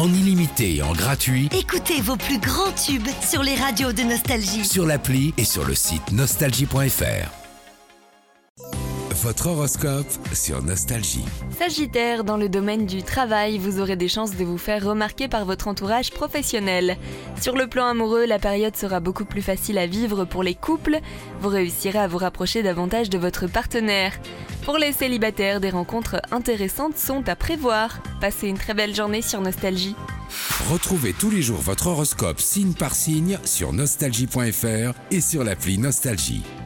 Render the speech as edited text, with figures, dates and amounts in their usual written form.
en illimité et en gratuit Écoutez vos plus grands tubes sur les radios de Nostalgie. sur l'appli et sur le site nostalgie.fr. Votre horoscope sur Nostalgie. Sagittaire, dans le domaine du travail, vous aurez des chances de vous faire remarquer par votre entourage professionnel. Sur le plan amoureux, la période sera beaucoup plus facile à vivre pour les couples. Vous réussirez à vous rapprocher davantage de votre partenaire. Pour les célibataires, des rencontres intéressantes sont à prévoir. Passez une très belle journée sur Nostalgie. Retrouvez tous les jours votre horoscope signe par signe sur nostalgie.fr et sur l'appli Nostalgie.